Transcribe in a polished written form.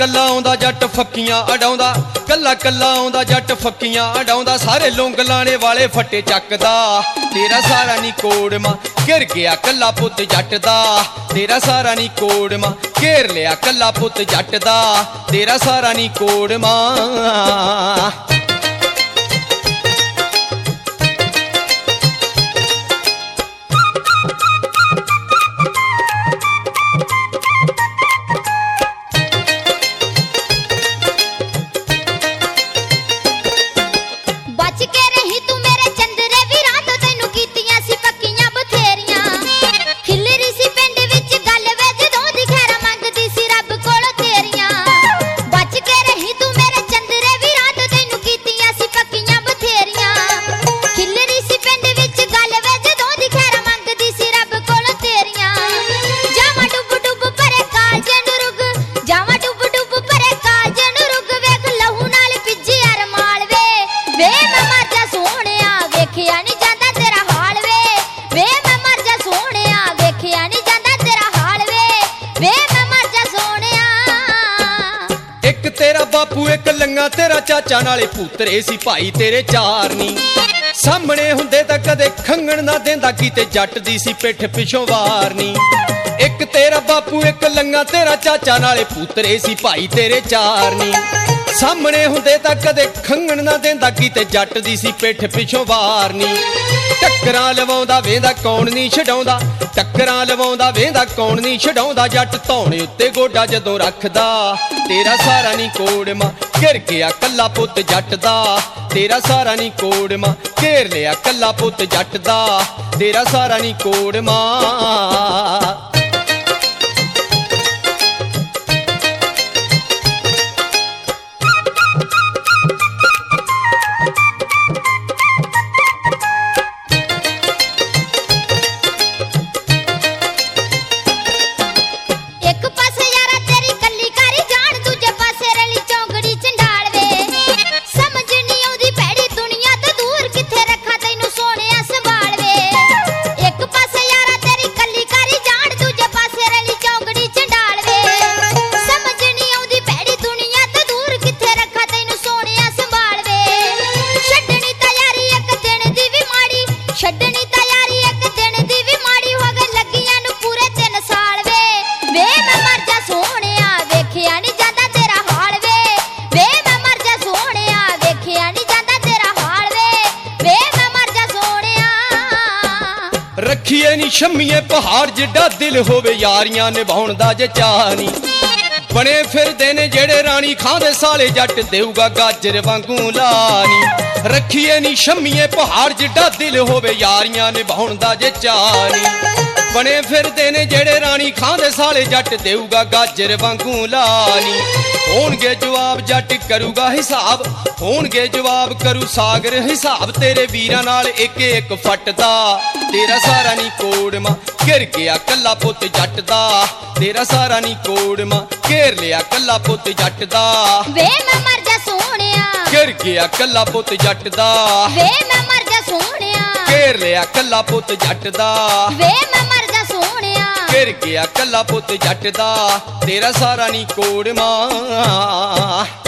कल्ला आउंदा जट फक्कियां अडाउंदा, कल्ला कल्ला आउंदा जट फक्कियां अडाउंदा, सारे लुंग लाने वाले फट्टे चकदा। तेरा सारा नी कोड़मा घिर गया कल्ला पुत जट दा, तेरा सारा नी कोड़मा घेर लिया कल्ला पुत जट दा, तेरा सारा नी कोड़मा। तेरा बापू एक लंगा तेरा चाचा नाले पुत्रे सी भाई तेरे चार नी, सामने हुंदे तां कदे खंगण ना देंदा कीते जट दी सी पिठ पिछों वार नी। एक तेरा बापू एक लंगा तेरा चाचा नाले पुत्रे सी भाई तेरे चार नी, सामने हुंदे तां कदे खंगण ना देंदा कीते जट दी सी पिठ पिछों वार नी। टक्करां लवाउंदा वेंदा कौन नी छडाउंदा, टक्करां लवाउंदा वेंदा कौन नी छडाउंदा, जट धौणे उत्ते गोडा जदों रखदा। तेरा सारा नी कोड़मा घिर गया कल्ला पुत जट दा, तेरा सारा नी कोड़मा घेर लिया कल्ला पुत जट दा, तेरा सारा नी कोड़मा। रखिए नी शम्मीए पहाड़ जिड्डा दिल होवे यारियां निभाउण दा जे चाह नी, बने फिरदे ने जेड़े रानी खांदे साले जट देऊगा गाजर वांगू लानी। रखिए नी शम्मीए पहाड़ जिड्डा दिल होवे यारियां निभाउण दा जे चाह नी, बने फिरदे ने जेड़े रानी खांदे साले जट देऊगा गाजर वांगू लानी। होणगे जवाब जट करूगा हिसाब, होणगे जवाब करू सागर हिसाब, तेरे वीरां नाल एक एक फटदा। तेरा सारा नी कोड़मा घिर गया कल्ला पुत जट दा, तेरा सारा नी कोड़मा घेर लिया कल्ला पुत जट दा। वे मैं मर जा सोहणिया घिर गया कल्ला पुत जट दा, वे मैं मर जा सोहणिया घेर लिया कल्ला पुत जट दा। वे मैं मर जा सोहणिया घिर गया कल्ला पुत जट दा, तेरा सारा नी कोड़मा।